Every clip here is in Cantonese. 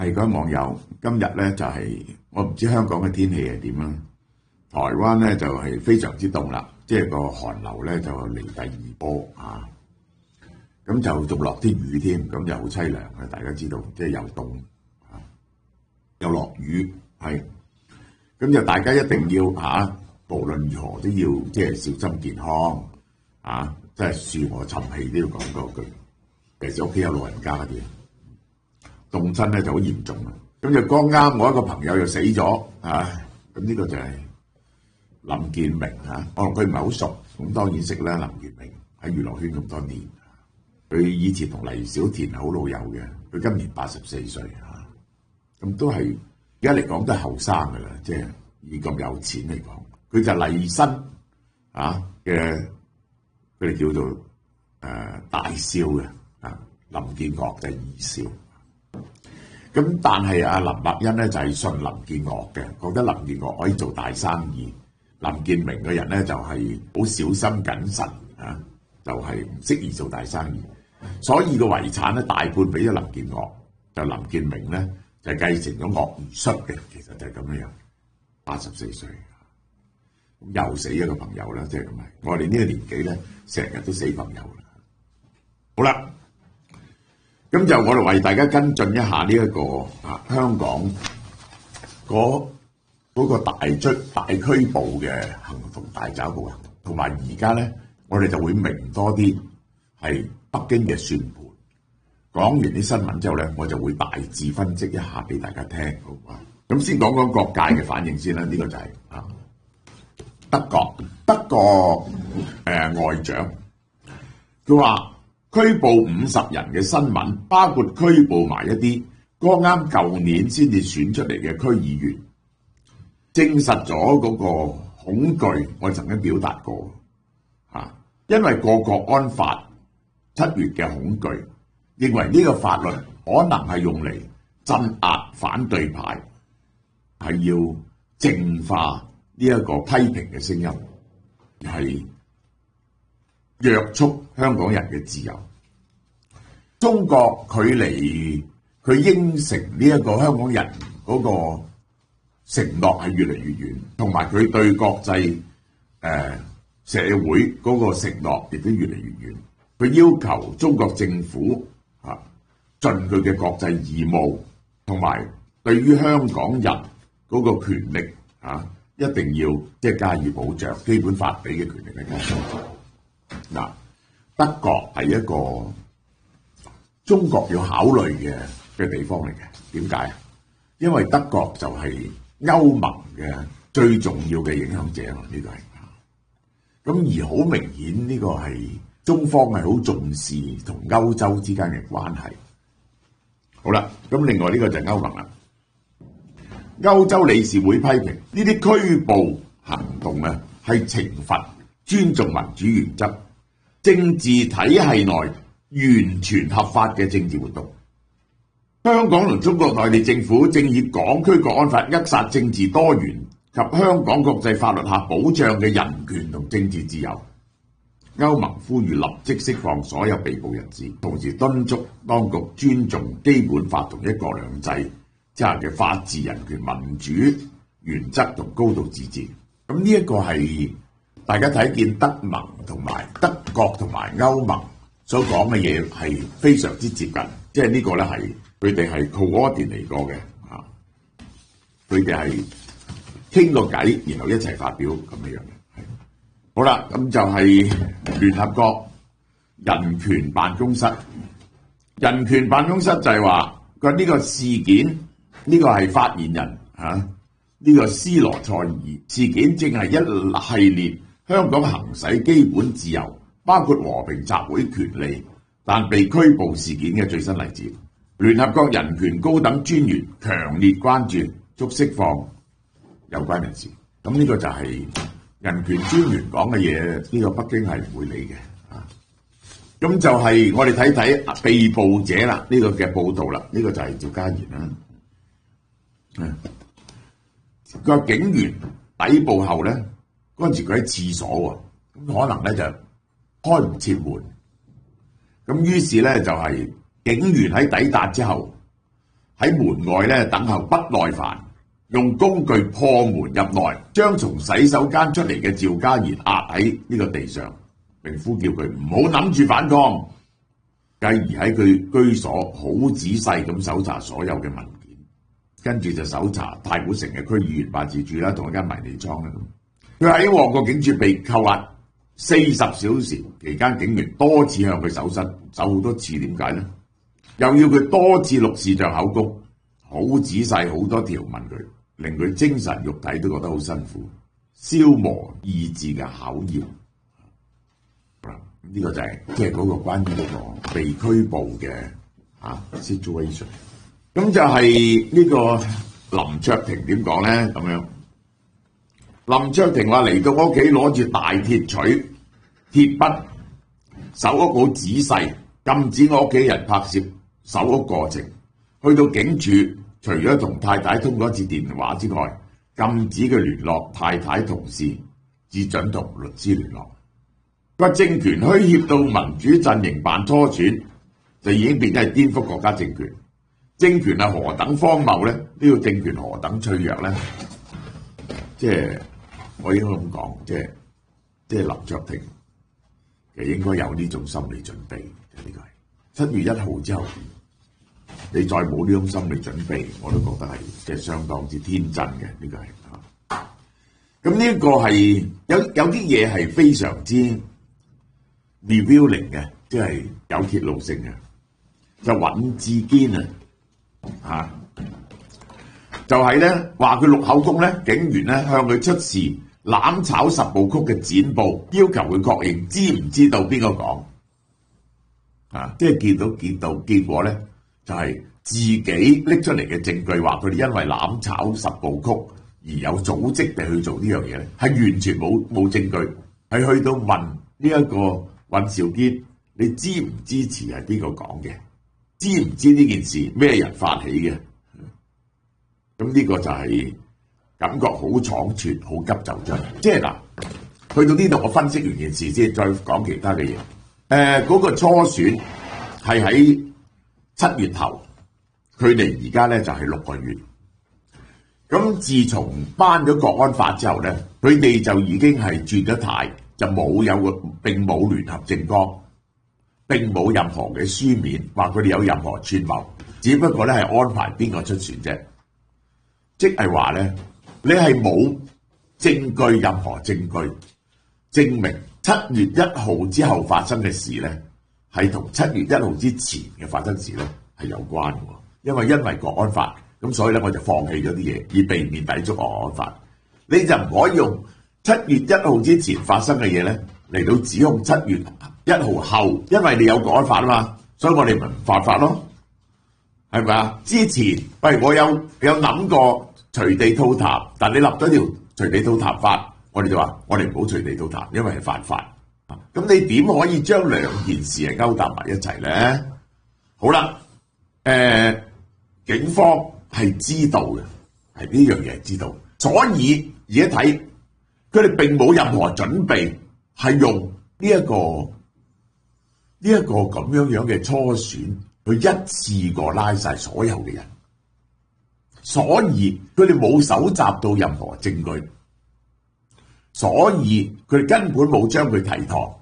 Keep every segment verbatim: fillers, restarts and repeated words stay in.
係各位網友，今日咧就係、是、我唔知香港嘅天氣係點啦。台灣咧就係、是、非常之凍啦，即係個寒流咧就嚟第二波啊。咁就仲落啲雨添，咁就好凄涼嘅。大家知道，即係又凍啊，又落雨，係咁就大家一定要嚇、啊，無論如何都要即係小心健康啊！即係恕我沉氣都要講嗰句。其實屋企有老人家嗰啲。凍親咧就好嚴重啦，咁就剛啱我一個朋友又死咗啊！咁呢個就係林建明啊，我同佢唔係好熟，咁當然識啦。林建明喺娛樂圈咁多年，佢以前同黎小田係好老友嘅，佢今年八十四歲啊，咁都係而家嚟講都係後生噶啦，即係以咁有錢嚟講，佢就麗新啊嘅，佢哋叫做誒、呃、大少嘅啊，林建岳就係二少。咁但係阿林百欣咧就係、是、信林建岳嘅，覺得林建岳可以做大生意。林建明嘅人咧就係、是、好小心謹慎啊，就係、是、唔適宜做大生意，所以個遺產咧大半俾咗林建岳，就林建明咧就係、繼承咗岳如術嘅，其實就係咁樣樣。八十四歲，咁又死一個朋友啦，即係咁啊！我哋呢個年紀咧，成日都死朋友啦。好啦。咁就我哋為大家跟進一下呢、這、一個啊香港嗰嗰、那個大追大拘捕嘅行動、大抓捕行動，同埋而家咧，我哋就會明多啲係北京嘅算盤。講完啲新聞之後咧，我就會大致分析一下俾大家聽，好嘛？咁先講講各界嘅反應先啦。呢、這個就係、是、啊德國德國誒、呃、外長，佢話。拘捕五十人嘅新聞，包括拘捕埋一啲剛啱舊年先至選出嚟嘅區議員，證實咗嗰個恐懼。我曾經表達過，嚇，因為個國安法七月嘅恐懼，認為呢個法律可能係用嚟鎮壓反對派，係要淨化呢一個批評嘅聲音，係約束香港人嘅自由。中國距離佢應承呢一個香港人嗰個承諾係越嚟越遠，同埋佢對國際誒、呃、社會嗰個承諾亦都越嚟越遠。佢要求中國政府啊盡佢嘅國際義務，同埋對於香港人嗰個權力啊一定要即係加以保障。基本法俾嘅權力係加以保障。嗱，德國係一個中國要考慮嘅嘅地方嚟嘅。點解啊？因為德國就係歐盟嘅最重要嘅影響者啊！呢個係咁，而好明顯呢個係中方係好重視同歐洲之間嘅關係。好啦，咁另外呢個就係歐盟啦。歐洲理事會批評呢啲拘捕行動啊，係懲罰尊重民主原則、政治體系內完全合法嘅政治活動。香港同中國內地政府正以港區國安法扼殺政治多元及香港國際法律下保障嘅人權同政治自由。歐盟呼籲立即釋放所有被捕人士，同時敦促當局尊重基本法同一國兩制之下嘅法治、人權、民主原則同高度自治。咁呢一個係大家睇見德盟同埋德國同埋歐盟所講嘅嘢係非常之接近，即係呢個咧係佢哋係 coordinate 嚟過嘅啊，佢哋係傾個偈，然後一齊發表咁樣樣嘅。好啦，咁就係聯合國人權辦公室，人權辦公室就係話佢呢個事件，呢、這個係發言人啊，呢、這個斯羅塞爾事件正係一系列香港行使基本自由，包括和平集會權利，但被拘捕事件嘅最新例子。聯合國人權高等專員強烈關注，促釋放有關人士。咁呢個就係人權專員講嘅嘢，呢、這個北京係唔會理嘅啊。咁就係我哋睇睇被捕者啦，呢、這個嘅報道啦，呢、這個就係趙家賢啦。嗯，個警員抵捕後咧，嗰陣時佢喺廁所喎，咁可能咧就開唔切門，咁於是咧就係、是、警員喺抵達之後， 喺門外咧等候不耐煩，用工具破門入內，將從洗手間出嚟嘅趙家賢壓喺呢個地上，並呼叫佢唔好諗住反抗，繼而喺佢居所好仔細咁搜查所有嘅文件，跟住就搜查太古城嘅區議員辦事處啦，同一間迷你倉啦。佢喺旺角警署被扣押四十小時，期間警員多次向佢搜身，搜好多次，點解呢？又要佢多次錄視像口供，好仔細，好多條問佢，令佢精神肉體都覺得好辛苦，消磨意志嘅考驗。呢、這個就係即係嗰個關於嗰個被拘捕嘅啊 situation。咁就係呢個林卓廷點講咧？咁樣，林卓廷話嚟到我屋企攞住大鐵錘、鐵筆，搜屋好仔細，禁止我屋企人拍攝搜屋過程。去到警署，除咗同太太通過一次電話之外，禁止佢聯絡太太同事，只准同律師聯絡。個政權虛脅到民主陣營辦初選，就已經變咗係顛覆國家政權。政權係何等荒謬咧？呢、這個政權何等脆弱咧？即係我應該咁講，即係即係林卓廷其實應該有呢種心理準備。呢、這個係七月一號之後，你再冇呢種心理準備，我都覺得係即係相當之天真嘅。呢、這個係啊，咁呢一個係有有啲嘢係非常之 revealing 嘅，即係有揭露性嘅。就尹志堅啊！啊，就係咧話佢錄口供咧，警員咧向佢出示攬炒十部曲嘅剪報，要求佢確認知唔知道邊個講啊？即係見到見到結果咧，就係、是、自己拎出嚟嘅證據，話佢哋因為攬炒十部曲而有組織地去做呢樣嘢咧，係完全冇冇證據，係去到問呢一個尹兆堅，你支唔支持係邊個講嘅？知唔知呢件事咩人發起嘅？咁呢個就係感覺好倉促、好急就章。即係嗱，去到呢度我分析完件事先，再講其他嘅嘢。誒、呃，嗰、那個初選係喺七月頭，距離而家咧就係、是、六個月。咁自從頒咗國安法之後咧，佢哋就已經係轉咗態，就冇有個並冇聯合政綱。並冇任何嘅書面話佢哋有任何串謀，只不過咧係安排邊個出選啫。即係話咧，你係冇證據，任何證據證明七月一號之後發生嘅事咧，係同七月一號之前嘅發生事咧係有關嘅。因為因為國安法，咁所以咧我就放棄咗啲嘢，以避免抵觸國安法。你就唔可以用七月一號之前發生嘅嘢咧嚟到指控七月一號後，因為你有國安法啊嘛，所以我哋咪唔犯法咯，係咪啊？之前喂，我有有諗過隨地吐痰，但你立咗條隨地吐痰法，我哋就話我哋唔好隨地吐痰，因為係犯法。咁你點可以將兩件事係勾搭埋一齊咧？好啦，誒、呃，警方係知道嘅，係呢樣嘢係知道，所以而家睇佢哋並冇任何準備，係用呢、這、一個。呢一個咁樣樣嘅初選，佢一次過拉晒所有嘅人，所以佢哋冇搜集到任何證據，所以佢哋根本冇將佢提堂，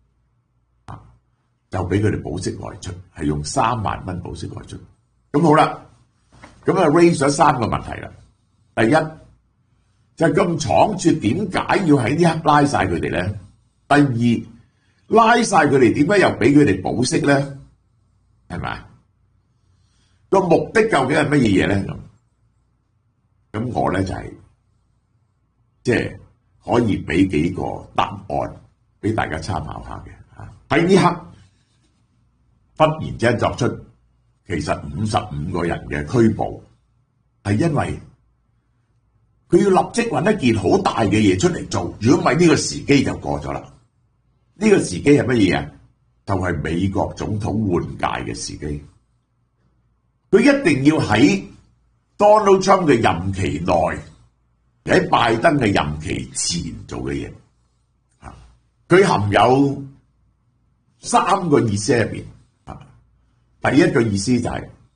就俾佢哋保釋外出，係用三萬蚊保釋外出。咁好啦，咁啊 raise 咗三個問題啦。第一就係咁倉促，點解要喺呢刻拉晒佢哋咧？第二，拉晒佢哋，點解又俾佢哋保釋咧？係咪？個目的究竟係乜嘢嘢咧？咁咁我咧就係即係可以俾幾個答案俾大家參考下嘅嚇。喺呢刻忽然之間作出，其實五十五個人嘅拘捕，係因為佢要立即揾一件好大嘅嘢出嚟做。如果唔係，呢個時機就過咗啦。呢個時機係乜嘢啊？就係、是、美國總統換屆嘅時機。佢一定要喺 Donald Trump 嘅任期內，喺拜登嘅任期前做嘅嘢。佢含有三個意思入邊。第一個意思就係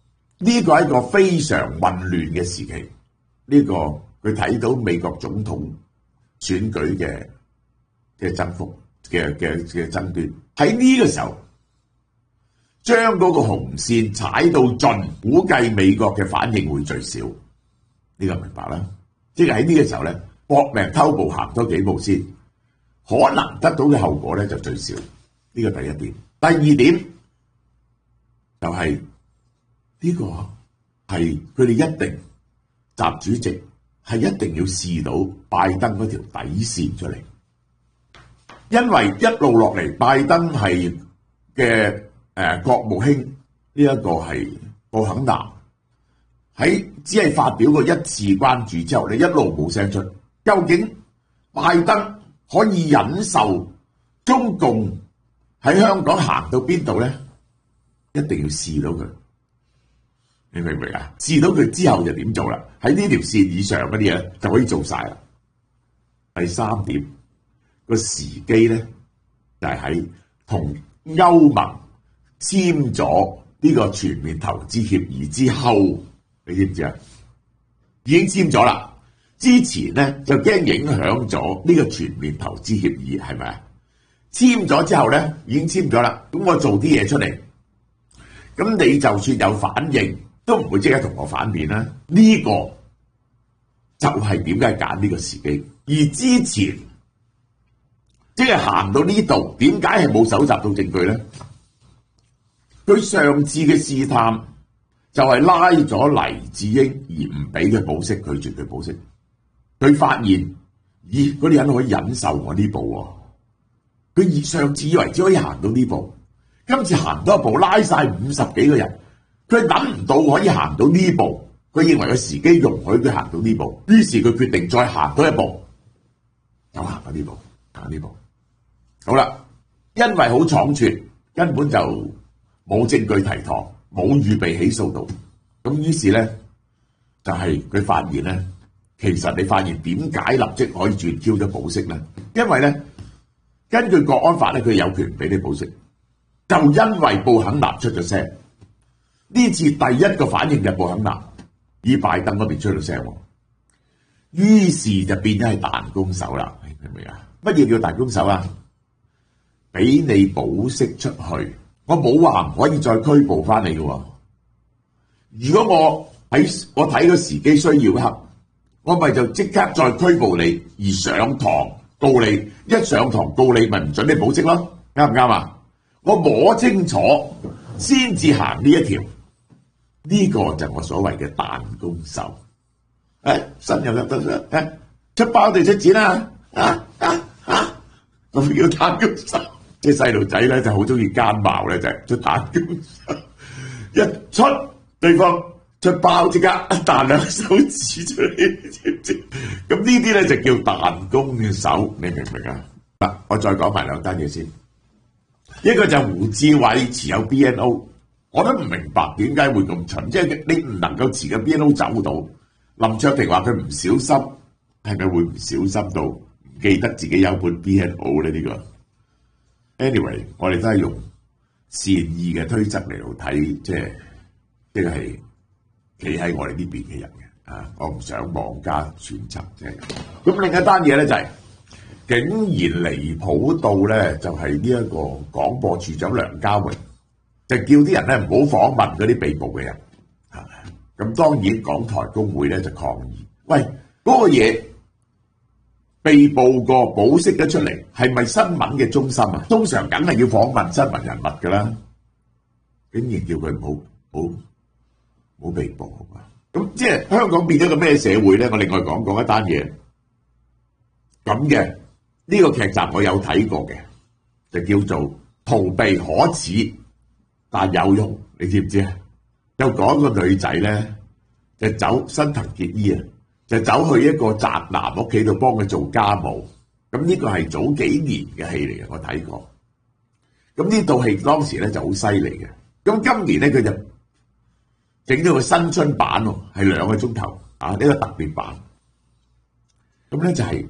呢個係一個非常混亂嘅時期。呢、這個佢睇到美國總統選舉嘅嘅增幅嘅嘅嘅爭端，喺呢個時候將嗰個紅線踩到盡，估計美國嘅反應會最少。呢、這個明白啦，即係喺呢個時候咧，搏命偷步行多幾步先，可能得到嘅後果咧就最少。呢、這個第一點。第二點就係、是、呢、這個係佢哋一定。習主席係一定要試到拜登嗰條底線出嚟，因為一路落嚟，拜登係嘅誒國務卿呢一個係布肯南喺只係發表過一次關注之後，你一路冇聲出。究竟拜登可以忍受中共喺香港行到邊度咧？一定要試到佢。你明唔明啊？試到佢之後就點做啦？喺呢條線以上嗰啲嘢就可以做晒啦。第三點個時機咧，就係喺同歐盟簽咗呢個全面投資協議之後，你知唔知啊？已經簽咗啦。之前咧就驚影響咗呢個全面投資協議，係咪啊？簽咗之後咧，已經簽咗啦。咁我做啲嘢出嚟，咁你就算有反應，都唔會即刻同我反面啦，呢、這個就係點解揀呢個時機。而之前即係行到呢度，點解係冇搜集到證據咧？佢上次嘅試探就係拉咗黎智英而唔俾佢保釋，拒絕佢保釋。佢發現，咦，嗰啲人可以忍受我呢步喎。佢上次以為只可以行到呢步，今次行多一步，拉晒五十幾個人。佢諗唔到可以行到呢步，佢認為個時機容許佢行到呢步，於是佢決定再行多一步，又行到呢步，行呢步。好啦，因為好倉促，根本就冇證據提堂，冇預備起訴到，咁於是咧就係、是、佢發現咧，其實你發現點解立即可以轉 Q 咗保釋咧？因為咧根據國安法咧，佢有權俾你保釋，就因為布肯南出咗聲。呢次第一個反應就係布肯南，以拜登嗰邊出到聲，於是就變咗係彈弓手啦。明唔明啊？乜嘢叫彈弓手啊？俾你保釋出去，我冇話唔可以再拘捕翻你嘅。如果我喺我睇個時機需要刻，我咪就即刻再拘捕你，而上堂告你，一上堂告你咪唔准你保釋咯，啱唔啱啊？我摸清楚先至行呢一條。呢、這個就係我所謂嘅彈弓手，誒、哎，新入入得誒、哎，出包定出錢啊？啊啊啊！咁叫彈弓手，即係細路仔咧就好中意奸茅咧，就係、是、出彈弓手，一出對方出包即刻彈兩手指出嚟，知唔知？咁呢啲咧就叫彈弓手，你明唔明啊？嗱，我再講埋兩單嘢先，一個就係胡志偉持有 B N O。我都唔明白點解會咁蠢，即係你唔能夠持個 B N O 走到。林卓廷話佢唔小心，係咪會唔小心到唔記得自己有本 B N O 咧？呢、這個 anyway， 我哋都係用善意嘅推測嚟到睇，即係即係企喺我哋呢邊嘅人嘅啊！我唔想妄加揣測啫。咁另一單嘢咧就係、是，竟然離譜到咧，就係呢一個廣播處長梁家榮。就叫啲人咧唔好訪問嗰啲被捕嘅人，咁當然港台工會咧就抗議，喂，嗰、那個嘢被捕過保釋得出嚟，係咪新聞嘅中心啊？通常梗係要訪問新聞人物噶啦，竟然叫佢唔好唔好被捕，好嘛？咁即係香港變咗個咩社會咧？我另外講講一單嘢，咁嘅呢個劇集我有睇過嘅，就叫做逃避可恥。但有用，你知唔知啊？又講個女仔咧，就走新藤結衣啊，就走去一個宅男屋企度幫佢做家務。咁呢個係早幾年嘅戲嚟嘅，我睇過。咁呢套戲當時咧就好犀利嘅。咁今年咧佢就整咗個新春版喎，係兩個鐘頭啊，呢個特別版。咁咧就係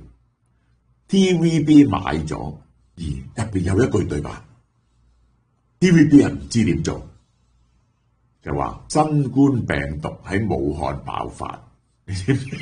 T V B 買咗，而入邊有一句對白。T V B 人唔知點做， 就話新冠病毒喺武漢爆發，你知唔知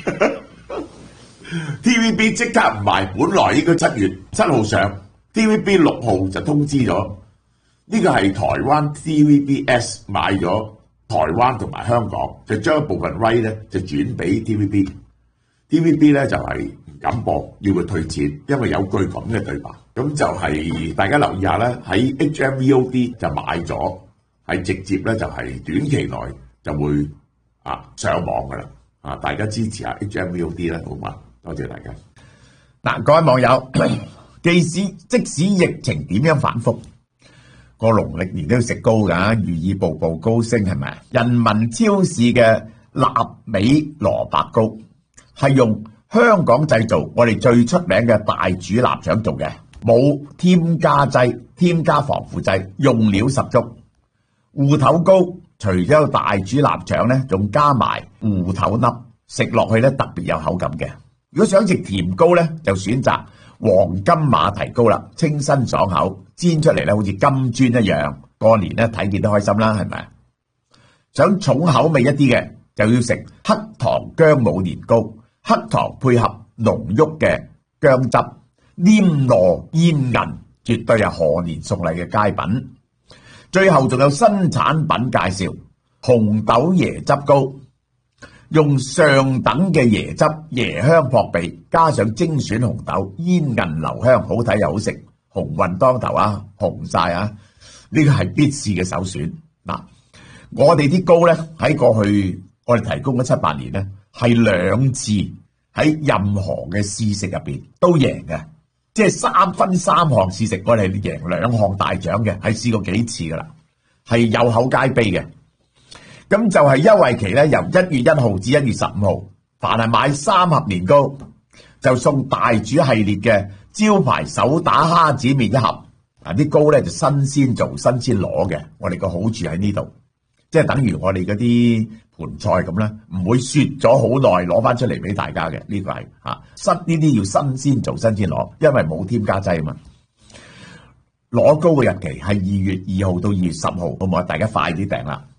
？T V B 即刻唔賣，本來應該七月七號上 ，T V B 六號就通知咗，呢個係台灣 T V B S 買咗台灣同埋香港，就將一部分 right 咧就轉俾 T V B，T V B 咧就係唔敢播，要佢退錢，因為有句咁嘅對白。咁就係大家留意下咧，喺 H M V O D 就買咗，係直接咧就係短期內就會啊上網噶啦，啊大家支持下 H M V O D 咧，好嘛？多謝大家。 嗱，各位網友，即使即使疫情點樣反覆，個農曆年都要食糕㗎，寓意步步高升係咪啊？人民超市嘅臘味蘿蔔糕係用香港製造，我哋最出名嘅大煮臘腸做嘅，冇添加劑、添加防腐劑，用料十足。芋頭糕除咗大煮臘腸咧，仲加埋芋頭粒，食落去咧特別有口感嘅。如果想食甜糕咧，就選擇黃金馬蹄糕啦，清新爽口，煎出嚟咧好似金磚一樣。過年咧睇見都開心啦，係咪？想重口味一啲嘅，就要食黑糖薑母年糕，黑糖配合濃郁嘅薑汁，黏糯煙韌，絕對係賀年送禮嘅佳品。最後仲有新產品介紹，紅豆椰汁糕。用上等嘅椰汁，椰香撲鼻，加上精選紅豆，煙韌留香，好睇又好食，鴻運當頭啊，紅晒啊！呢個係必試嘅首選。嗱，我哋啲糕咧喺過去我哋提供咗七八年咧，係兩次喺任何嘅試食入邊都贏嘅，即係三分三項試食，我哋贏兩項大獎嘅，係試過幾次噶啦，係有口皆碑嘅。咁就係優惠期咧，由一月一號至一月十五號，凡係買三盒年糕，就送大煮系列嘅招牌手打蝦子麵一盒。嗱，啲糕咧就新鮮做、新鮮攞嘅。我哋個好處喺呢度，即係等於我哋嗰啲盤菜咁啦，唔會雪咗好耐攞翻出嚟俾大家嘅。呢個係嚇新呢啲要新鮮做、新鮮攞，因為冇添加劑啊嘛。攞糕嘅日期係二月二號到二月十號，好唔好？大家快啲訂啦！